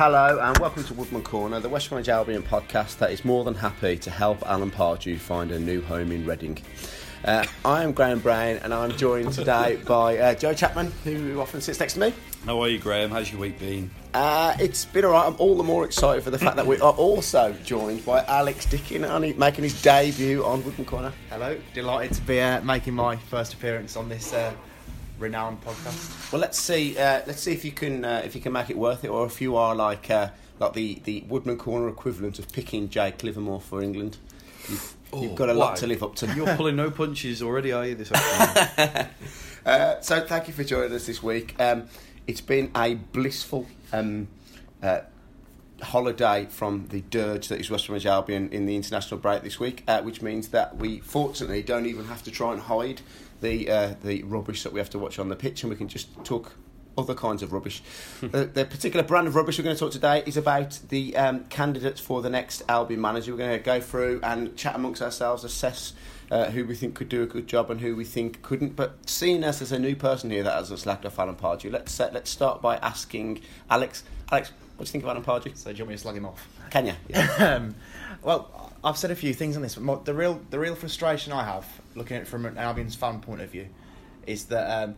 Hello and welcome to Woodman Corner, the West Bromwich Albion podcast that is more than happy to help Alan Pardew find a new home in Reading. I am Graham Brown and I'm joined today by Joe Chapman, who often sits next to me. How are you, Graham? How's your week been? It's been alright. I'm all the more excited for the fact that we are also joined by Alex Dickin, making his debut on Woodman Corner. Hello, delighted to be making my first appearance on this renowned podcast. Well, let's see if you can make it worth it, or if you are like the Woodman Corner equivalent of picking Jake Livermore for England. You've got a lot to live up to. You're pulling no punches already, are you, this afternoon? So thank you for joining us this week. It's been a blissful holiday from the dirge that is West Bromwich Albion in the international break this week, which means that we fortunately don't even have to try and hide the rubbish that we have to watch on the pitch, and we can just talk other kinds of rubbish. The particular brand of rubbish we're going to talk today is about the candidates for the next Albion manager. We're going to go through and chat amongst ourselves, assess who we think could do a good job and who we think couldn't. But seeing as there's a new person here that has us slacked off Alan Pardew, let's start by asking Alex, what do you think of Alan Pardew? So do you want me to slag him off? Can you? Yeah. Well, I've said a few things on this, but the real frustration I have, looking at it from an Albion's fan point of view, is that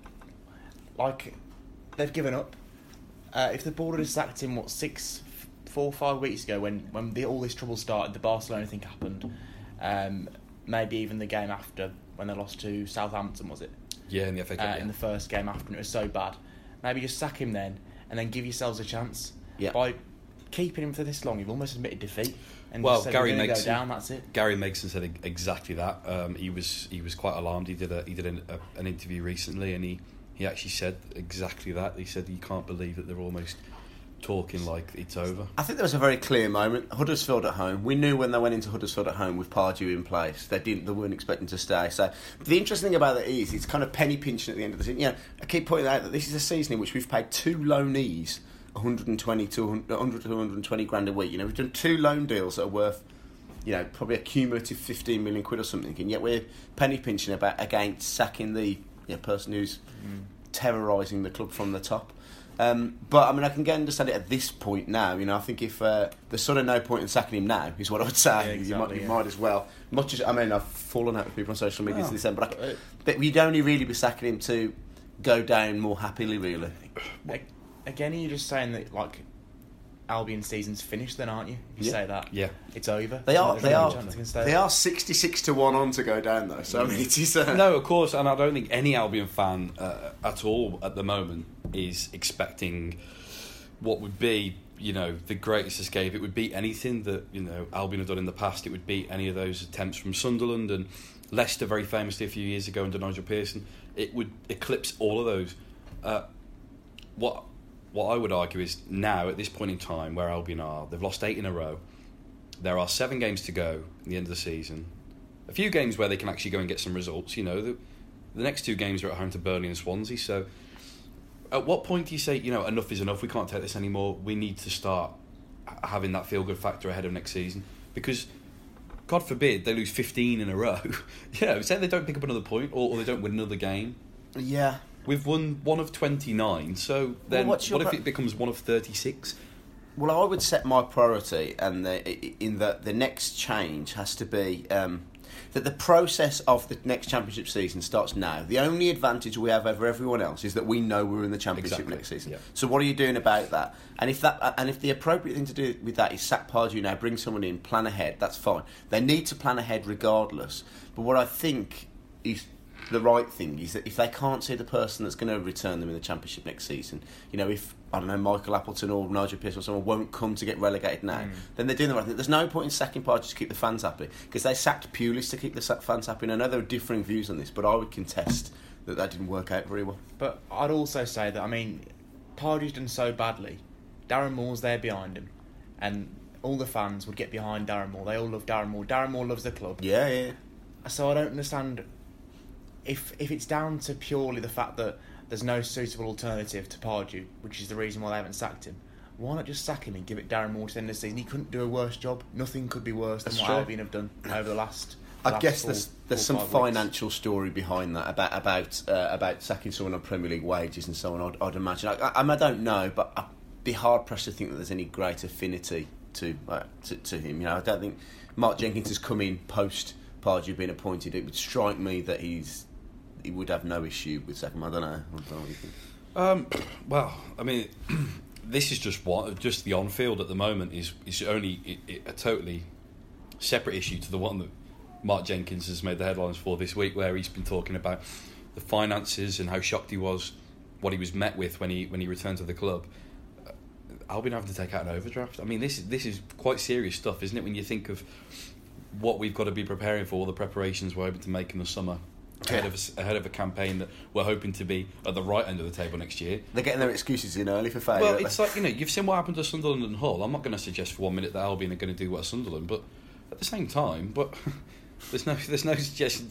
they've given up. If the board had sacked him, 4 or 5 weeks ago, when all this trouble started, the Barcelona thing happened, maybe even the game after, when they lost to Southampton, was it? Yeah, in the FA Cup. In the first game after, and it was so bad. Maybe just sack him then, and then give yourselves a chance. Yeah. By keeping him for this long, you've almost admitted defeat. And Well, just said, Gary we're gonna Megson, go down, that's it. Gary Megson said exactly that. He was quite alarmed. He did an interview recently, and he actually said exactly that. He said he can't believe that they're almost talking like it's over. I think there was a very clear moment. Huddersfield at home. We knew when they went into Huddersfield at home with Pardew in place, they weren't expecting to stay. So the interesting thing about it is it's kind of penny pinching at the end of the season. I keep pointing out that this is a season in which we've paid 2 loanees 120 to 120 grand a week. We've done 2 loan deals that are worth, probably a cumulative 15 million quid or something, and yet we're penny pinching against sacking the person who's terrorising the club from the top. But I can understand it at this point now. I think if there's sort of no point in sacking him now, is what I would say. Yeah, exactly, you might as well. Much as I've fallen out with people on social media to this end, but we'd only really be sacking him to go down more happily, really. Again, are you just saying that Albion season's finished then, aren't you? If you say that, yeah, it's over. They are 66 to 1 on to go down though. So it is. No, of course, and I don't think any Albion fan at all at the moment is expecting what would be, the greatest escape. It would beat anything that Albion have done in the past. It would beat any of those attempts from Sunderland and Leicester, very famously a few years ago under Nigel Pearson. It would eclipse all of those. What I would argue is now, at this point in time, where Albion are, they've lost 8 in a row. There are 7 games to go at the end of the season. A few games where they can actually go and get some results. The next 2 games are at home to Burnley and Swansea. So, at what point do you say, enough is enough? We can't take this anymore. We need to start having that feel-good factor ahead of next season, because, God forbid, they lose 15 in a row. Say they don't pick up another point or they don't win another game. Yeah. We've won 1 of 29, so then what if it becomes 1 of 36? Well, I would set my priority, and the next change has to be that the process of the next championship season starts now. The only advantage we have over everyone else is that we know we're in the championship next season. Yeah. So what are you doing about that? And if the appropriate thing to do with that is sack Pardew now, bring someone in, plan ahead, that's fine. They need to plan ahead regardless. But what I think is the right thing is that if they can't see the person that's going to return them in the championship next season, if Michael Appleton or Nigel Pearson or someone won't come to get relegated now, then they're doing the right thing. There's no point in sacking Pardew to keep the fans happy, because they sacked Pulis to keep the fans happy. And I know there are differing views on this, but I would contest that didn't work out very well. But I'd also say that Pardew's done so badly. Darren Moore's there behind him, and all the fans would get behind Darren Moore. They all love Darren Moore. Darren Moore loves the club. Yeah. So I don't understand if it's down to purely the fact that there's no suitable alternative to Pardew, which is the reason why they haven't sacked him. Why not just sack him and give it Darren Moore to the end of the season? He couldn't do a worse job. Nothing could be worse than what Albion have done over the last. I guess there's some financial story behind that about sacking someone on Premier League wages and so on. I'd imagine. I don't know, but be hard pressed to think that there's any great affinity to him. I don't think Mark Jenkins has come in post Pardew being appointed. It would strike me that he would have no issue with second. I don't know what you think. Well, I mean, this is just the on-field at the moment is only a totally separate issue to the one that Mark Jenkins has made the headlines for this week, where he's been talking about the finances and how shocked he was, what he was met with when he returned to the club. Albion having to take out an overdraft. I mean, this is quite serious stuff, isn't it? When you think of what we've got to be preparing for, all the preparations we're able to make in the summer ahead of a campaign that we're hoping to be at the right end of the table next year. They're getting their excuses in early for failure. Well, it's like, you've seen what happened to Sunderland and Hull. I'm not going to suggest for 1 minute that Albion are going to do what Sunderland, but at the same time, there's no suggestion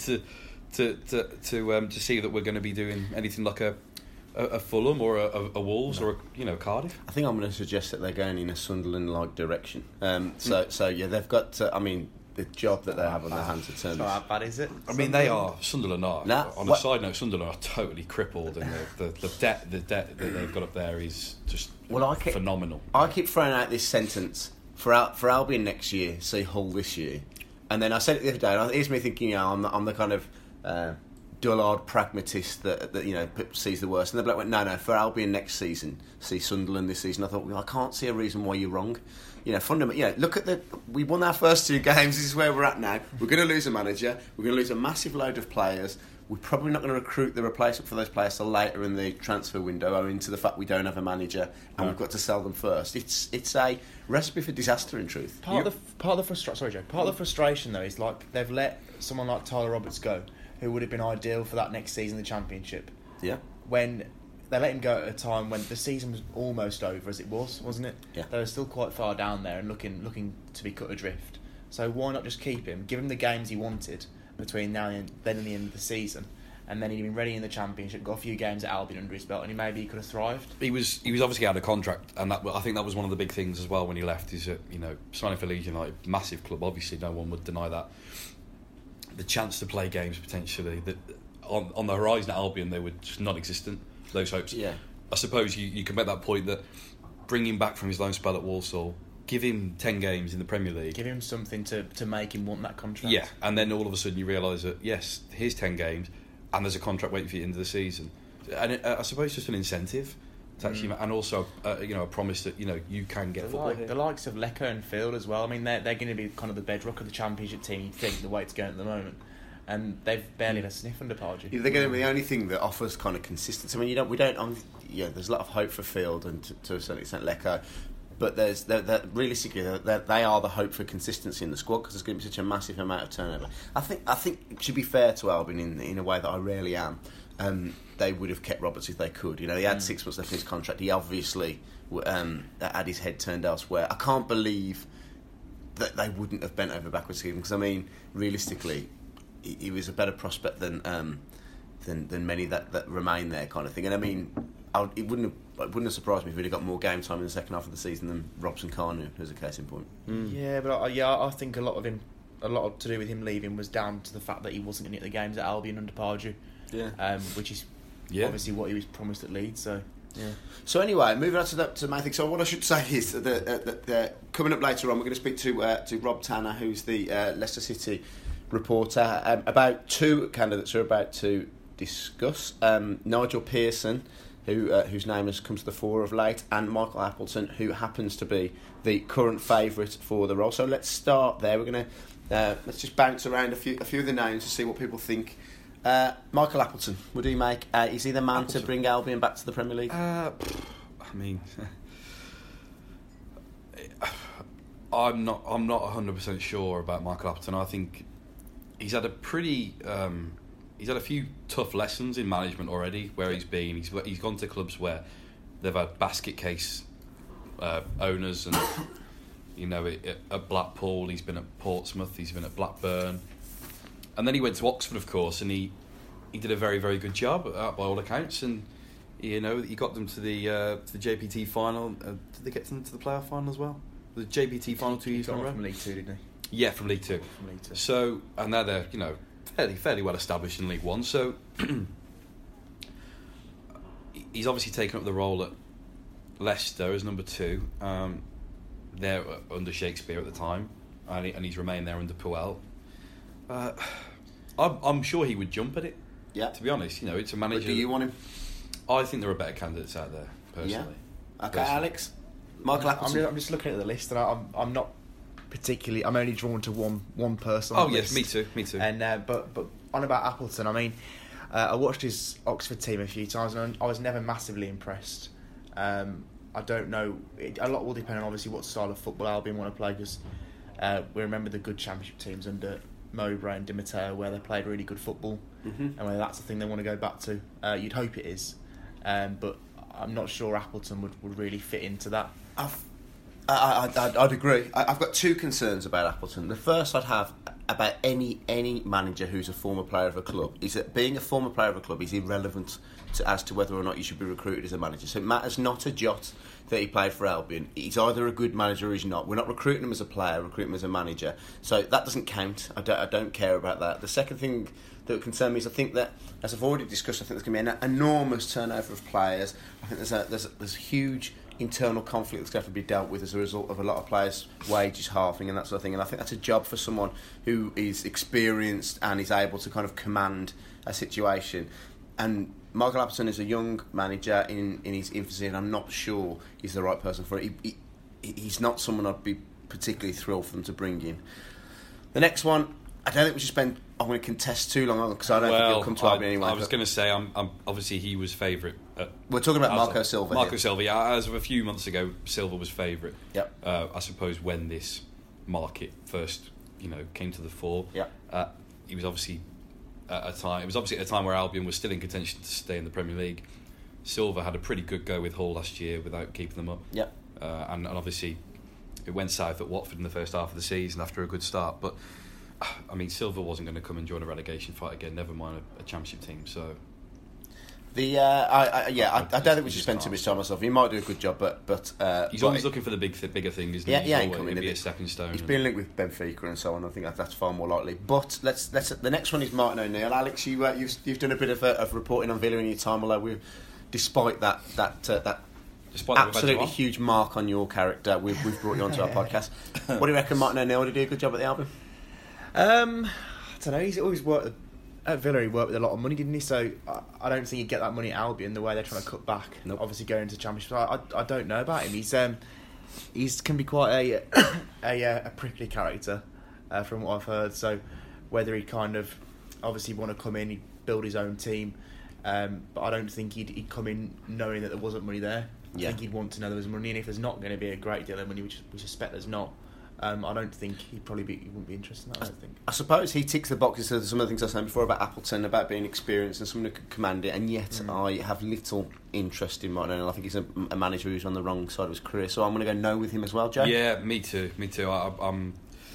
to see that we're going to be doing anything like a Fulham or a Wolves or a Cardiff. I think I'm going to suggest that they're going in a Sunderland-like direction. So yeah, they've got. I mean, the job that they have on their hands at terms. So how bad is it? I mean, they are. Sunderland are. On a side note, Sunderland are totally crippled, and the debt that they've got up there is just phenomenal. I keep throwing out this sentence for Albion next year, see Hull this year, and then I said it the other day. And here's me thinking, I'm the kind of dullard pragmatist that sees the worst. And the bloke went, no, for Albion next season, see Sunderland this season. I thought, I can't see a reason why you're wrong. Fundamentally, look at we won our first 2 games. This is where we're at now. We're going to lose a manager. We're going to lose a massive load of players. We're probably not going to recruit the replacement for those players till later in the transfer window, owing to the fact we don't have a manager and we've got to sell them first. It's a recipe for disaster, in truth. Part of the frustration though is like they've let someone like Tyler Roberts go, who would have been ideal for that next season in the Championship. Yeah. When they let him go at a time when the season was almost over, as it was, wasn't it? Yeah. They were still quite far down there and looking to be cut adrift. So why not just keep him, give him the games he wanted between now and then and the end of the season, and then he'd been ready in the Championship, got a few games at Albion under his belt, and maybe he could have thrived. He was obviously out of contract, and I think that was one of the big things as well when he left. Is that signing for Leeds United, massive club, obviously no one would deny that. The chance to play games potentially that on the horizon at Albion, they were just non-existent. Those hopes. Yeah. I suppose you can make that point that bring him back from his loan spell at Walsall, give him 10 games in the Premier League, give him something to make him want that contract. Yeah, and then all of a sudden you realise that yes, here's 10 games, and there's a contract waiting for you at the end of the season, and I suppose just an incentive to actually, and also a promise that you can get football here. The likes of Lecco and Field as well. I mean, they're going to be kind of the bedrock of the Championship team. You think the way it's going at the moment. And they've barely had a sniff under Pardew. They're going to be the only thing that offers kind of consistency. I mean, there's a lot of hope for Field and to a certain extent Lecco, but realistically they are the hope for consistency in the squad because there's going to be such a massive amount of turnover. I think it should be fair to Albion in a way that I rarely am. They would have kept Roberts if they could. He had 6 months left in his contract. He obviously had his head turned elsewhere. I can't believe that they wouldn't have bent over backwards to him because, I mean, realistically, he was a better prospect than many that remain there, kind of thing. And I mean, it wouldn't have surprised me if he'd have got more game time in the second half of the season than Robson Carnu, as a case in point. Yeah, but I think a lot to do with him leaving was down to the fact that he wasn't going to get the games at Albion under Pardew. Yeah. Which is obviously what he was promised at Leeds. So. Yeah. So anyway, moving on to the main thing. So what I should say is that coming up later on, we're going to speak to Rob Tanner, who's the Leicester City reporter, about 2 candidates we're about to discuss. Nigel Pearson, whose name has come to the fore of late, and Michael Appleton, who happens to be the current favourite for the role. So let's start there. We're going to let's just bounce around a few of the names to see what people think. Michael Appleton, would he make? Is he the man Appleton to bring Albion back to the Premier League? I mean, I'm not 100% sure about Michael Appleton. I think he's had a few tough lessons in management already. Where he's been, he's gone to clubs where they've had basket case owners, and at Blackpool, he's been at Portsmouth, he's been at Blackburn, and then he went to Oxford, of course, and he did a very, very good job by all accounts, and he got them to the JPT final. Did they get them to the playoff final as well? The JPT final 2 years in a row. From League 2, didn't he? Yeah, from League Two. So, and now they're fairly well established in League One. So he's obviously taken up the role at Leicester as number 2. They're under Shakespeare at the time, and he's remained there under Puel. I'm sure he would jump at it. Yeah. To be honest, it's a manager. But do you want him? I think there are better candidates out there, personally. Yeah. Okay, Alex. Michael Appleton. I'm just looking at the list, and I'm not particularly. I'm only drawn to one person. Oh yes, me too. And but on about Appleton, I mean, I watched his Oxford team a few times, and I was never massively impressed. I don't know. A lot will depend on obviously what style of football Albion want to play, because we remember the good Championship teams under Mowbray and Di Matteo, where they played really good football, and whether that's the thing they want to go back to. You'd hope it is, but I'm not sure Appleton would really fit into that. I'd agree. I've got 2 concerns about Appleton. The first I'd have about any manager who's a former player of a club is that being a former player of a club is irrelevant as to whether or not you should be recruited as a manager. So it matters not a jot that he played for Albion. He's either a good manager or he's not. We're not recruiting him as a player, we're recruiting him as a manager. So that doesn't count. I don't care about that. The second thing that would concern me is I think that, as I've already discussed, I think there's going to be an enormous turnover of players. I think there's huge internal conflict that's going to have to be dealt with as a result of a lot of players' wages halving and that sort of thing. And I think that's a job for someone who is experienced and is able to kind of command a situation. And Michael Appleton is a young manager in his infancy, and I'm not sure he's the right person for it. He's not someone I'd be particularly thrilled for them to bring in. The next one, I don't think we should spend. I'm going to contest too long because I don't think he'll come to Albion anyway. I was going to say, I'm obviously he was favourite. We're talking about Marco Silva. Marco Silva, yeah. As of a few months ago, Silva was favourite. Yep. I suppose when this market first, came to the fore. Yeah. He was obviously at a time. It was obviously at a time where Albion was still in contention to stay in the Premier League. Silva had a pretty good go with Hull last year without keeping them up. Yep. And obviously, it went south at Watford in the first half of the season after a good start, but. I mean, Silva wasn't going to come and join a relegation fight again. Never mind a Championship team. So, I don't think we should spend too much time on myself. He might do a good job, but he's always looking for the bigger thing, isn't he? Yeah, he's always be a stepping stone. He's been linked with Benfica and so on. I think that's far more likely. But let's. The next one is Martin O'Neill. Alex, you've done a bit of reporting on Villa in your time, although despite that absolutely huge mark on your character, we've brought you onto our podcast. What do you reckon, Martin O'Neill? Did he do a good job at the Albion? I don't know. He's always worked at Villa. He worked with a lot of money, didn't he? So I don't think he'd get that money at Albion the way they're trying to cut back. Nope. Obviously, going into Championship. I don't know about him. He's can be quite a prickly character, from what I've heard. So whether he kind of obviously want to come in, he'd build his own team, but I don't think he'd come in knowing that there wasn't money there. I think he'd want to know there was money, and if there's not going to be a great deal of money, which we suspect there's not. I don't think he wouldn't be interested in that. I don't think. I suppose he ticks the boxes of some of the things I was saying before about Appleton, about being experienced and someone who could command it, and yet I have little interest in Martin O'Neill. I think he's a manager who's on the wrong side of his career, so I'm going to go no with him as well, Joe. Yeah, me too. I'm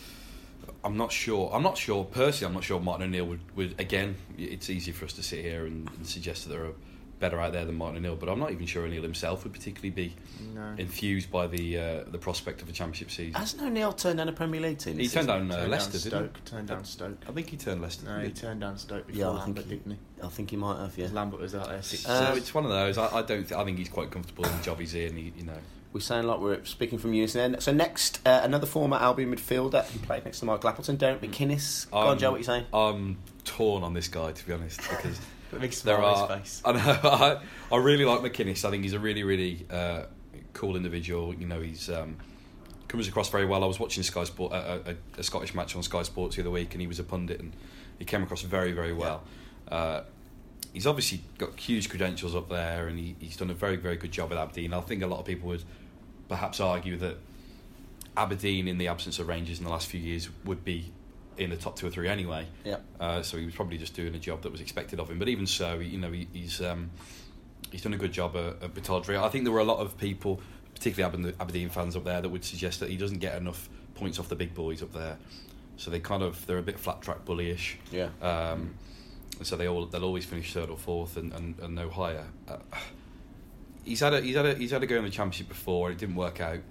not sure. I'm not sure personally. I'm not sure Martin O'Neill would again. It's easy for us to sit here and suggest that there are better out there than Martin O'Neill, but I'm not even sure O'Neill himself would particularly be enthused by the prospect of a Championship season. Hasn't O'Neill turned down a Premier League team? He turned down Leicester, didn't he? Turned down Stoke. I think he turned Leicester. No, he turned down Stoke before Lambert, didn't he? I think he might have, yeah. Lambert was out there. So it's one of those. I think he's quite comfortable in the job he's in. We sound like we're speaking from unison. So next, another former Albion midfielder who played next to Michael Appleton, Derek McInnes. Go on, Joe, what are you saying? I'm torn on this guy, to be honest, because big smile on his face. I know. I really like McInnes. I think he's a really, really cool individual. He's comes across very well. I was watching Sky Sport a Scottish match on Sky Sports the other week, and he was a pundit, and he came across very, very well. Yeah. He's obviously got huge credentials up there, and he's done a very, very good job at Aberdeen. I think a lot of people would perhaps argue that Aberdeen, in the absence of Rangers in the last few years, would be in the top 2 or 3 anyway. Yeah. So he was probably just doing a job that was expected of him. But even so, he's done a good job at Bataldry. I think there were a lot of people, particularly Aberdeen fans up there, that would suggest that he doesn't get enough points off the big boys up there. So they're a bit flat track bullyish. Yeah. So they'll always finish 3rd or 4th and no higher. He's had a go in the Championship before. It didn't work out,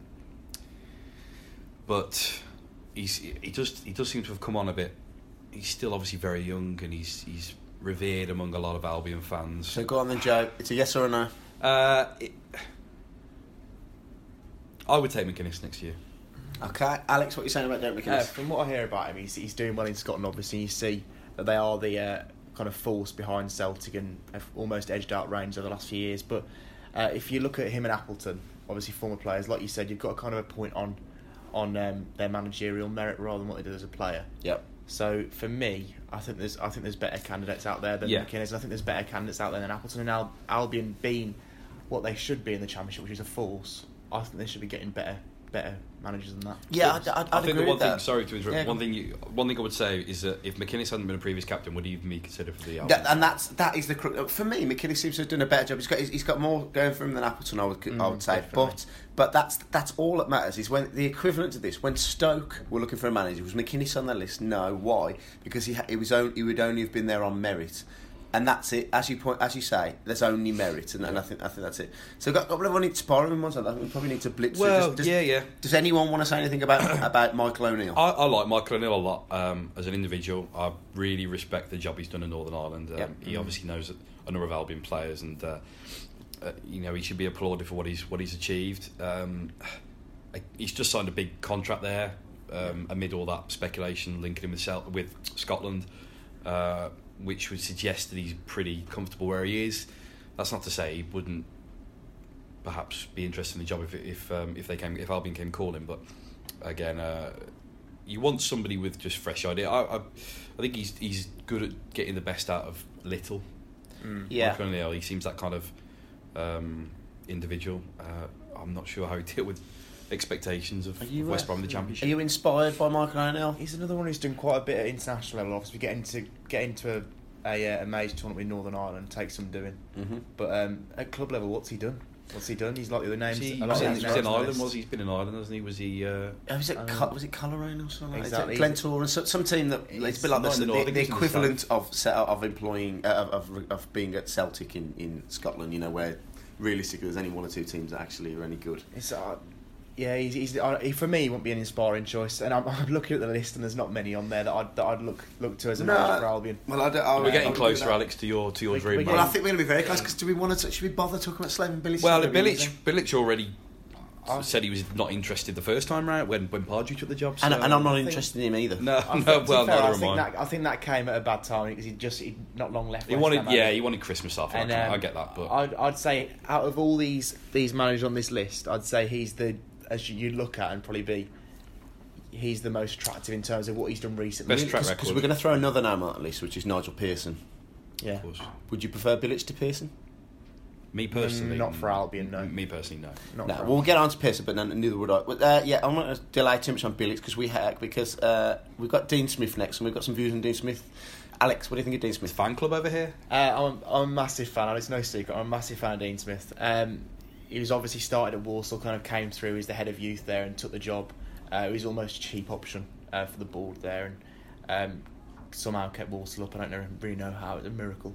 but he does seem to have come on a bit. He's still obviously very young, and he's revered among a lot of Albion fans. So go on then, Joe. It's a yes or a no. I would take McInnes next year. Okay, Alex, what are you saying about Derek McInnes? From what I hear about him, he's doing well in Scotland, obviously. You see that they are the kind of force behind Celtic and have almost edged out Rangers over the last few years. But if you look at him and Appleton, obviously former players, like you said, you've got kind of a point on their managerial merit rather than what they did as a player. Yep. So for me, I think there's better candidates out there than McInnes, and I think there's better candidates out there than Appleton. And Albion being what they should be in the Championship, which is a force, I think they should be getting better managers than that. Yeah, I think agree the one with thing. that. Sorry to interrupt. Yeah, One thing I would say is that if McInnes hadn't been a previous captain, would he even be considered for the Albion? And that is the for me. McInnes seems to have done a better job. He's got more going for him than Appleton, I would say. Definitely. But that's all that matters. Is when the equivalent to this, when Stoke were looking for a manager, was McInnes on their list? No. Why? Because he would only have been there on merit. And that's it. As you say, there's only merit, and I think that's it. So, got everyone need to spar him once. I think we probably need to blitz. Well, yeah. Does anyone want to say anything about Michael O'Neill? I like Michael O'Neill a lot as an individual. I really respect the job he's done in Northern Ireland. He obviously knows a number of Albion players, and he should be applauded for what he's achieved. He's just signed a big contract there amid all that speculation linking him with Scotland. Which would suggest that he's pretty comfortable where he is. That's not to say he wouldn't perhaps be interested in the job if Albion came calling. But again, you want somebody with just fresh idea. I think he's good at getting the best out of little. Yeah, Michael O'Neill, he seems that kind of individual. I'm not sure how he deal with expectations of West Brom in the Championship. Are you inspired by Michael O'Neill? He's another one who's done quite a bit at international level. Obviously, get into a major tournament with Northern Ireland takes some doing. Mm-hmm. But at club level, what's he done? He's like the other names. He's a lot of names in on the Ireland. list. He's been in Ireland, hasn't he? Was he? Was it Coleraine or something? Exactly. Glentour and some team that it's a bit like the equivalent of employing of being at Celtic in Scotland. Where realistically there's only one or two teams that actually are any good. It's he's for me, he won't be an inspiring choice. And I'm looking at the list, and there's not many on there that I'd look to as a manager for Albion. Well, we're getting closer, Alex, to your dream. Well, I think we're going to be very close because should we bother talking about Slaven Bilic? Well, Bilic already said he was not interested the first time round when Pardew took the job. So and I'm not interested in him either. No, well, neither am I. I think that came at a bad time because he'd not long left. He wanted Christmas off. And I get that, but I'd say out of all these managers on this list, I'd say he's as you'd look at and probably be, he's the most attractive in terms of what he's done recently. Best track record. Because we're going to throw another name on that list, which is Nigel Pearson. Yeah. Of course. Would you prefer Bilic to Pearson? Me personally, not for Albion. No. Me personally, no. Not for We'll get on to Pearson, but neither would I. But, I'm not going to delay too much on Bilic because we've got Dean Smith next, and we've got some views on Dean Smith. Alex, what do you think of Dean Smith? Fan club over here? I'm a massive fan, and it's no secret. I'm a massive fan of Dean Smith. He was obviously started at Walsall, kind of came through as the head of youth there and took the job. He was almost a cheap option for the board there, and somehow kept Walsall up. I don't really know how. It was a miracle.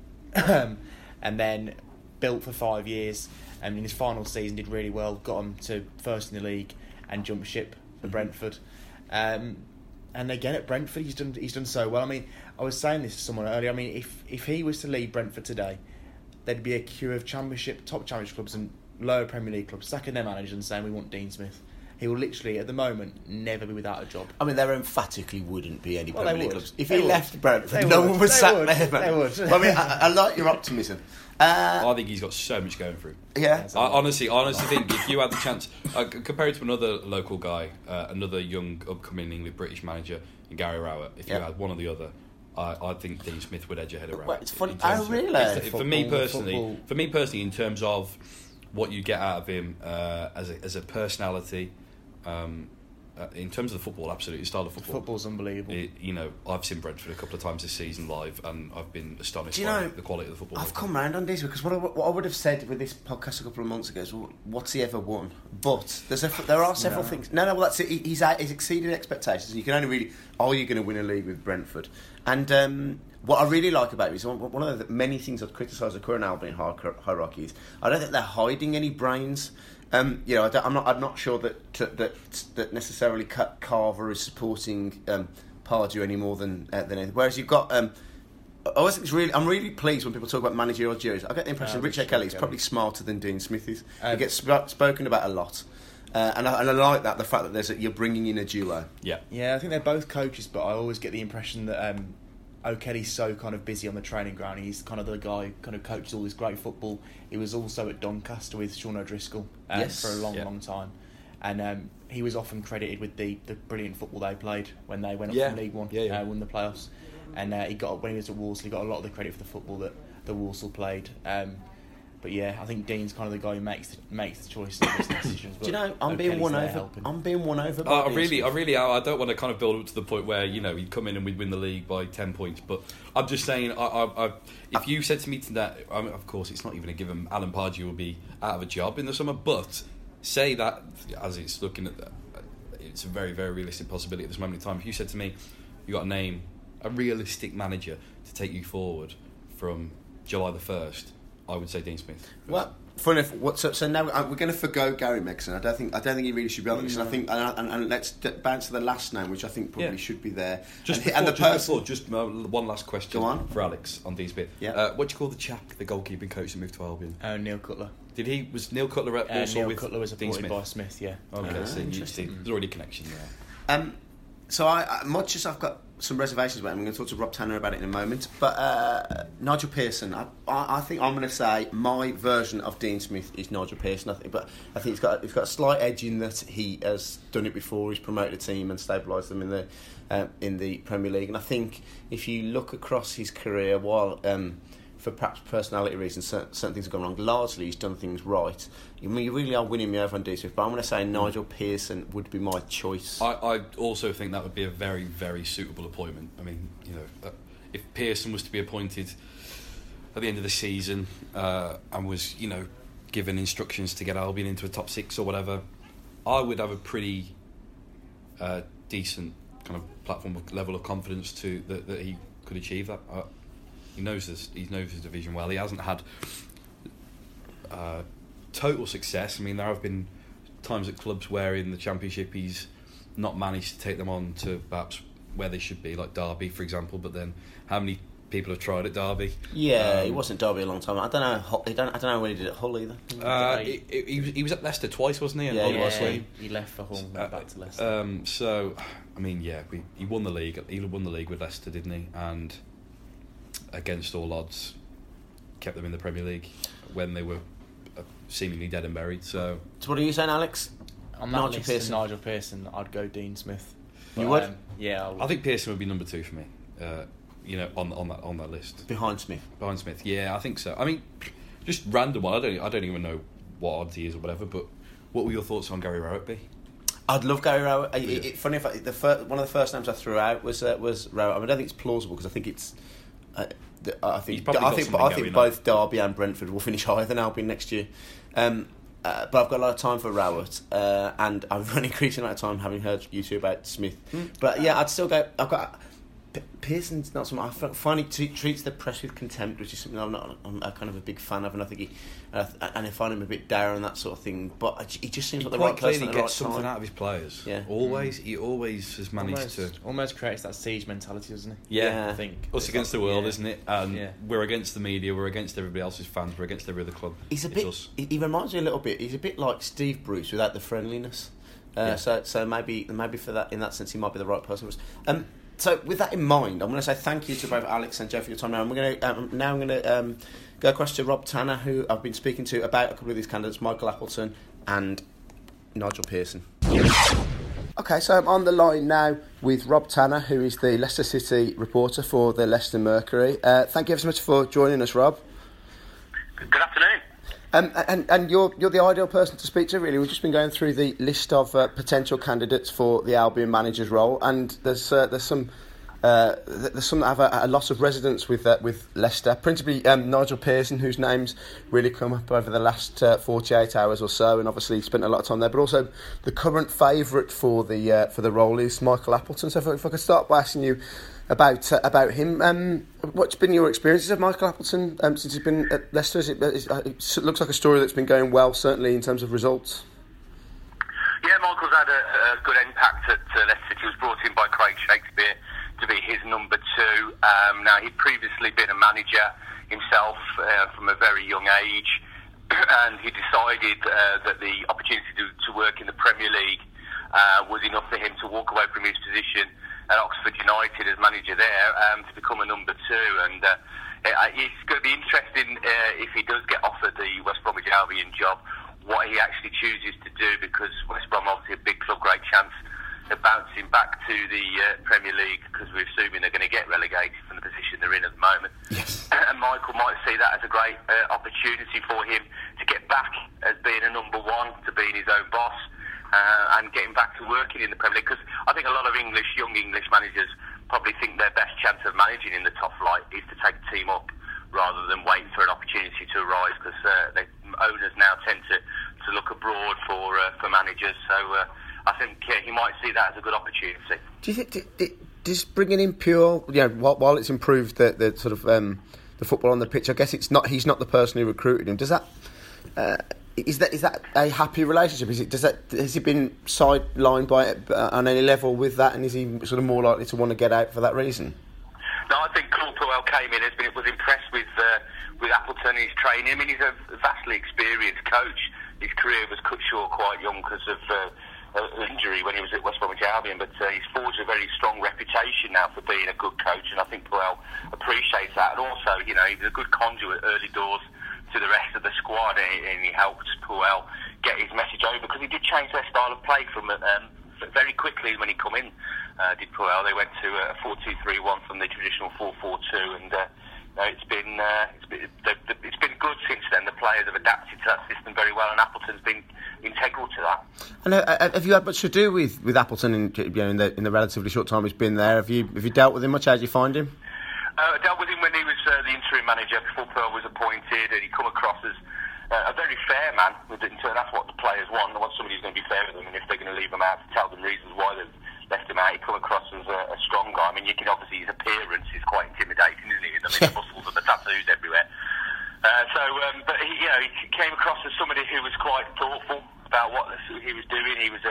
And then built for 5 years, and in his final season did really well. Got him to first in the league and jumped ship for Brentford. And again at Brentford, he's done so well. I mean, I was saying this to someone earlier. I mean, if he was to leave Brentford today, there'd be a queue of top championship clubs and lower Premier League clubs sacking their managers and saying we want Dean Smith. He will literally, at the moment, never be without a job. I mean, there emphatically wouldn't be any Premier League clubs. If he left Brentford, no one would sack there. They would. Well, I mean, I like your optimism. I think he's got so much going through. Yeah. I honestly think if you had the chance, compared to another local guy, another young upcoming English British manager, Gary Rowett, if you had one or the other, I think Dean Smith would edge ahead of Rowett. Well, it's funny. Really? For me personally, in terms of what you get out of him as a personality, in terms of the football, absolutely, the style of football. Football's unbelievable. I've seen Brentford a couple of times this season live, and I've been astonished by the quality of the football. I've come round on this because what I would have said with this podcast a couple of months ago is, well, what's he ever won? But there are several things. No, well, that's it. He's exceeded expectations. You can only really, are you going to win a league with Brentford? And what I really like about it is one of the many things I've criticised the current Albion hierarchy is I don't think they're hiding any brains. I'm not sure that necessarily Carver is supporting Pardew any more than anything. Whereas you've got, I always think I'm really pleased when people talk about managerial duties. I get the impression Richard Kelly is probably smarter than Dean Smith is. He gets spoken about a lot. And I like that, the fact that you're bringing in a duo. Yeah. Yeah, I think they're both coaches, but I always get the impression that O'Kelly's so kind of busy on the training ground. He's kind of the guy kind of coaches all this great football. He was also at Doncaster with Sean O'Driscoll for a long time. And he was often credited with the brilliant football they played when they went up from League One, won the playoffs. And when he was at Walsall, he got a lot of the credit for the football that the Walsall played. But yeah, I think Dean's kind of the guy who makes the choices and makes the decisions. Do you know, I'm being won over. I'm being won over. By I really am. I don't want to kind of build up to the point where he'd come in and we'd win the league by 10 points. But I'm just saying, if you said to me today, of course, it's not even a given. Alan Pardew will be out of a job in the summer. But say that, as it's looking at, it's a very, very realistic possibility at this moment in time. If you said to me, you got to name a realistic manager to take you forward from July the 1st. I would say Dean Smith. Well, funny enough, so now we're going to forgo Gary Megson. I don't think he really should be on this. And I think, and let's bounce to the last name, which I think probably should be there. Just one last question. Go on. For Alex on Dean Smith. Yeah. What do you call the chap, the goalkeeping coach that moved to Albion? Neil Cutler. Was Neil Cutler at Walsall with Cutler was Dean appointed Smith? by Smith. Yeah. Okay, so there's already a connection there. So I much as I've got some reservations about him, I'm going to talk to Rob Tanner about it in a moment. But Nigel Pearson, I think I'm going to say my version of Dean Smith is Nigel Pearson. I think he's got a slight edge in that he has done it before. He's promoted a team and stabilised them in the Premier League. And I think if you look across his career, while for perhaps personality reasons, certain things have gone wrong. Largely, he's done things right. You really are winning me over on Dean Smith, but I'm going to say Nigel Pearson would be my choice. I also think that would be a very, very suitable appointment. I mean, if Pearson was to be appointed at the end of the season and was, given instructions to get Albion into a top 6 or whatever, I would have a pretty decent kind of platform level of confidence that he could achieve that. He knows this. He knows his division well. He hasn't had total success. I mean, there have been times at clubs where in the Championship he's not managed to take them on to perhaps where they should be, like Derby, for example. But then, how many people have tried at Derby? Yeah, he wasn't at Derby a long time. I don't know when he did at Hull either. He was at Leicester twice, wasn't he? And he left for Hull and went back to Leicester. So, I mean, he won the league. He won the league with Leicester, didn't he? And against all odds, kept them in the Premier League when they were seemingly dead and buried. So what are you saying, Alex? On that list of Nigel Pearson, I'd go Dean Smith. But, you would? Yeah, I would. I think Pearson would be number 2 for me. On that list behind Smith. Behind Smith, yeah, I think so. I mean, just random one. I don't even know what odds he is or whatever. But what were your thoughts on Gary Rowett? I'd love Gary Rowett. Funny, one of the first names I threw out was Rowett. I mean, I don't think it's plausible because I think it's. I think both Derby and Brentford will finish higher than Albion next year. But I've got a lot of time for Rowett, and I've run an increasing amount of time having heard you two about Smith. But yeah, I'd still go. I've got Pearson's not something I find he treats the press with contempt, which is something I'm kind of a big fan of, and I think I find him a bit dour and that sort of thing. But he just seems like the right person. He gets something out of his players. Yeah, he always has managed to almost creates that siege mentality, doesn't he? Yeah, I think us against the world, isn't it? And we're against the media, we're against everybody else's fans, we're against every other club. He's a bit. He reminds me a little bit. He's a bit like Steve Bruce without the friendliness. So maybe for that, in that sense, he might be the right person for us. So with that in mind, I'm going to say thank you to both Alex and Joe for your time. Now I'm going to go across to Rob Tanner, who I've been speaking to about a couple of these candidates, Michael Appleton and Nigel Pearson. Okay, so I'm on the line now with Rob Tanner, who is the Leicester City reporter for the Leicester Mercury. Thank you ever so much for joining us, Rob. Good afternoon. And you're the ideal person to speak to, really. We've just been going through the list of potential candidates for the Albion manager's role, and there's some that have a lot of resonance with Leicester, principally Nigel Pearson, whose name's really come up over the last 48 hours or so, and obviously spent a lot of time there. But also the current favourite for the role is Michael Appleton. So if I could start by asking you about him. What's been your experiences of Michael Appleton since he's been at Leicester? It looks like a story that's been going well, certainly in terms of results. Yeah, Michael's had a good impact at Leicester City. He was brought in by Craig Shakespeare to be his number 2. Now, he'd previously been a manager himself from a very young age, and he decided that the opportunity to work in the Premier was enough for him to walk away from his position at Oxford United as manager there to become a number 2. And it's going to be interesting if he does get offered the West Bromwich Albion job, what he actually chooses to do, because West Brom obviously a big club, great chance of bouncing back to the Premier League, because we're assuming they're going to get relegated from the position they're in at the moment. Yes. And Michael might see that as a great opportunity for him to get back as being a number 1, to being his own boss, and getting back to working in the Premier League. Because I think a lot of young English managers probably think their best chance of managing in the top flight is to take a team up rather than wait for an opportunity to arise, because owners now tend to look abroad for managers. So I think he might see that as a good opportunity. Do you think does bringing in Pure, while it's improved the sort of the football on the pitch, I guess he's not the person who recruited him. Does that is that a happy relationship? Has he been sidelined by it on any level with that, and is he sort of more likely to want to get out for that reason? No, I think Claude Puel came in, was impressed with Appleton and his training. I mean, he's a vastly experienced coach. His career was cut short quite young because of injury when he was at West Bromwich Albion, but he's forged a very strong reputation now for being a good coach, and I think Puel appreciates that. And also, he was a good conduit early doors to the rest of the squad, and he helped Puel get his message over, because he did change their style of play from very quickly when he come in. Did Puel? They went to a 4-2-3-1 from the traditional 4-4-2, and it's been good since then. The players have adapted to that system very well, and Appleton's been integral to that. And have you had much to do with Appleton in the relatively short time he's been there? Have you dealt with him much? How did you find him? I dealt with him when he was the interim manager before Puel was appointed, and he come across as a very fair man. That's what the players want. They want somebody who's going to be fair with them, and if they're going to leave them out, to tell them reasons why they've left him out. He come across as a strong guy. I mean, you can obviously, his appearance is quite intimidating, isn't it? I mean, the muscles and the tattoos everywhere. But he came across as somebody who was quite thoughtful about what he was doing. He was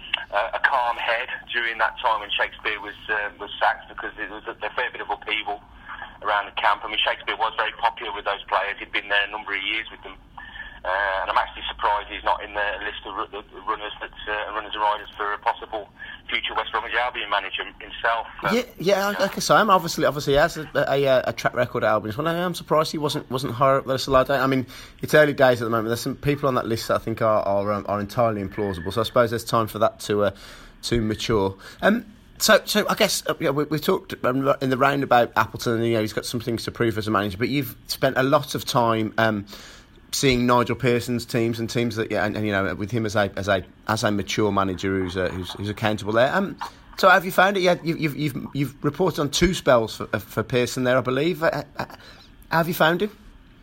a calm head during that time when Shakespeare was sacked, because there was a fair bit of upheaval around the camp. I mean, Shakespeare was very popular with those players. He'd been there a number of years with them. And I'm actually surprised he's not in the list of runners and riders for a possible future West Bromwich Albion manager himself. Like I say, obviously he has a track record at Albion. Well, I'm surprised he wasn't higher up the list. I mean, it's early days at the moment. There's some people on that list that I think are entirely implausible. So I suppose there's time for that to mature. So I guess we talked in the round about Appleton, and he's got some things to prove as a manager. But you've spent a lot of time seeing Nigel Pearson's teams and teams that, and with him as a mature manager who's accountable there. So have you found it? Yeah, you've reported on 2 spells for Pearson there, I believe. How have you found him?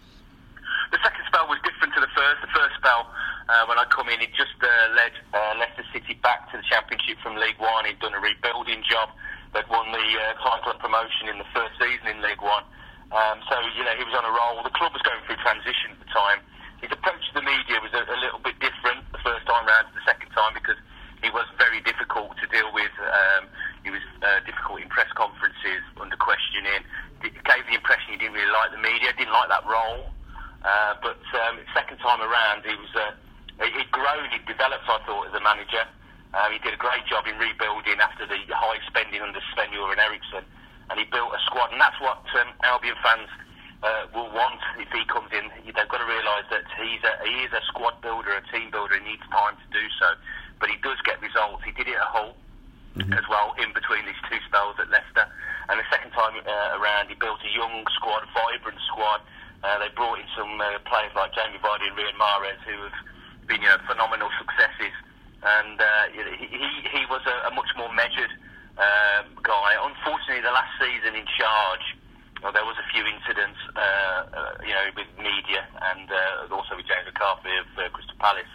The second spell was different to the first. The first spell, when I come in, it just led Leicester City back to the Championship from League One. He'd done a rebuilding job. They'd won the title and promotion in the first season in League One. He was on a roll. The club was going through transition at the time. His approach to the media was a little bit different the first time round to the second time, because he was very difficult to deal with. He was difficult in press conferences, under questioning. It gave the impression he didn't really like the media, didn't like that role. But second time around, he'd grown, he'd developed, I thought, as a manager. He did a great job in rebuilding after the high spending under Svenua and Eriksson. And he built a squad, and that's what Albion fans will want if he comes in. They've got to realise that he is a squad builder, a team builder. He needs time to do so, but he does get results. He did it at Hull as well, in between these 2 spells at Leicester. And the second time around, he built a young squad, vibrant squad. They brought in some players like Jamie Vardy and Riyad Mahrez, who have been phenomenal successes. And he was a much more measured guy. Unfortunately, the last season in charge, there was a few incidents, with media and also with James McCarthy of Crystal Palace,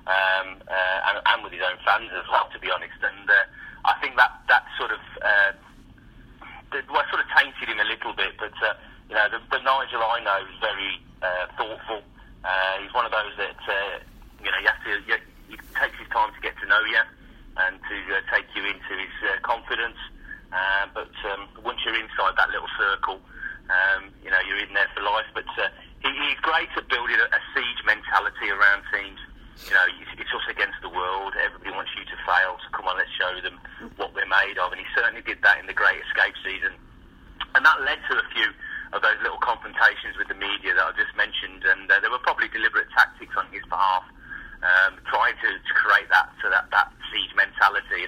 and with his own fans as well, to be honest. And I think that sort of tainted him a little bit. But the Nigel I know is very thoughtful. He's one of those that he takes his time to get to know you and to take you into his confidence. But once you're inside that little circle, you're in there for life. But he's great at building a siege mentality around teams. It's us against the world. Everybody wants you to fail, to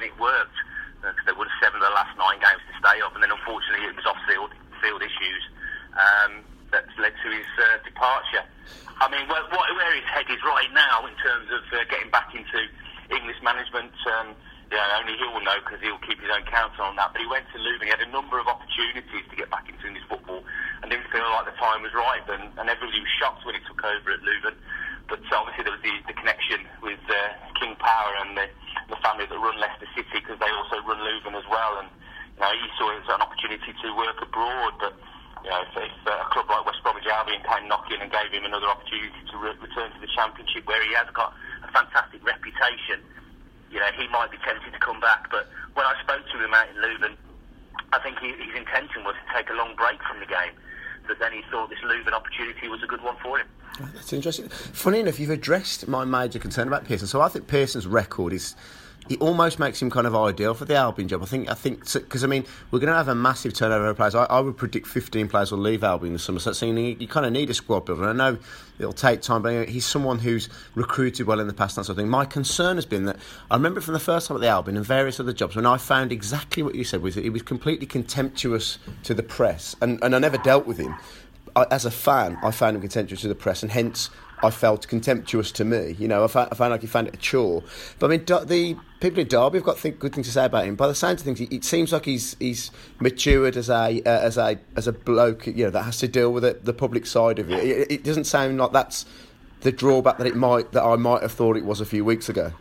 it worked, because they won 7 of the last 9 games to stay up, and then unfortunately it was off-field issues that led to his departure. I mean, where his head is right now in terms of getting back into English management, only he will know, because he'll keep his own counter on that. But he went to Luton. He had a number of opportunities to get back into English football and didn't feel like the time was right. And everybody was shocked when he took over at Luton. But obviously there was the connection with King Power and the family that run Leicester City, because they also run Luton as well. And he saw it as an opportunity to work abroad. But if a club like West Bromwich Albion came knocking and gave him another opportunity to return to the Championship, where he has got a fantastic reputation, he might be tempted to come back. But when I spoke to him out in Luton, I think his intention was to take a long break from the game. But then he thought this Luton opportunity was a good one for him. That's interesting. Funny enough, you've addressed my major concern about Pearson. So I think Pearson's record is... It almost makes him kind of ideal for the Albion job. I think because we're going to have a massive turnover of players. I would predict 15 players will leave Albion this summer. So you kind of need a squad builder. And I know it'll take time, but he's someone who's recruited well in the past and that sort of thing. My concern has been that I remember from the first time at the Albion and various other jobs when I found exactly what you said, was that he was completely contemptuous to the press, and I never dealt with him. As a fan, I found him contemptuous to the press, and hence I felt contemptuous to me. I found like he found it a chore. But I mean, the people in Derby have got good things to say about him. By the sounds of things, it seems like he's matured as a bloke, that has to deal with the public side of it. It doesn't sound like that's the drawback that I might have thought it was a few weeks ago.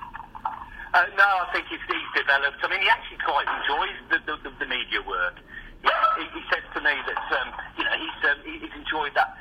No, I think he's developed. I mean, he actually quite enjoys the media work. He said to me that he's enjoyed that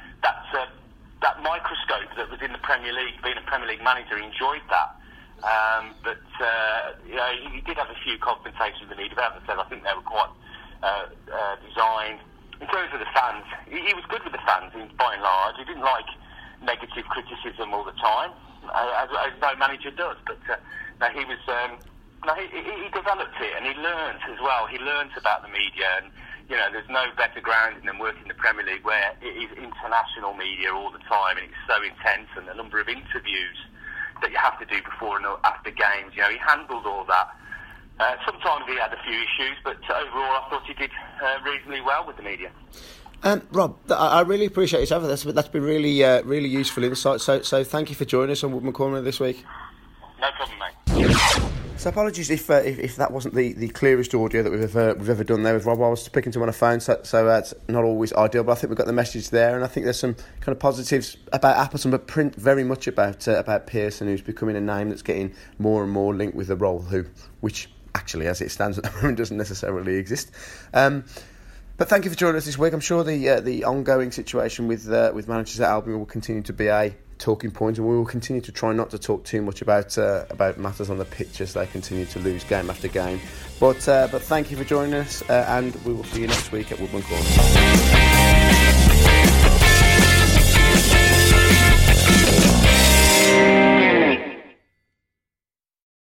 microscope that was in the Premier League. Being a Premier League manager, he enjoyed that. But he did have a few confrontations with the media. But as I said, I think they were quite designed. In terms of the fans, he was good with the fans by and large. He didn't like negative criticism all the time, as no manager does. But he was. He developed it, and he learned as well. He learned about the media, and there's no better grounding than working in the Premier League, where it is international media all the time, and it's so intense, and the number of interviews that you have to do before and after games. He handled all that. Sometimes he had a few issues, but overall I thought he did reasonably well with the media. Rob, I really appreciate your effort. That's been really really useful insight. So thank you for joining us on Woodman Corner this week. No problem, mate. So apologies if that wasn't the clearest audio that we've ever done there with Rob. I was speaking to him on a phone, so it's not always ideal, but I think we've got the message there, and I think there's some kind of positives about Appleton, but print very much about Pearson, who's becoming a name that's getting more and more linked with the role which actually, as it stands at the moment, doesn't necessarily exist. But thank you for joining us this week. I'm sure the ongoing situation with managers at Albion will continue to be a talking point, and we will continue to try not to talk too much about matters on the pitch as they continue to lose game after game. But thank you for joining us, and we will see you next week at Woodman Corner.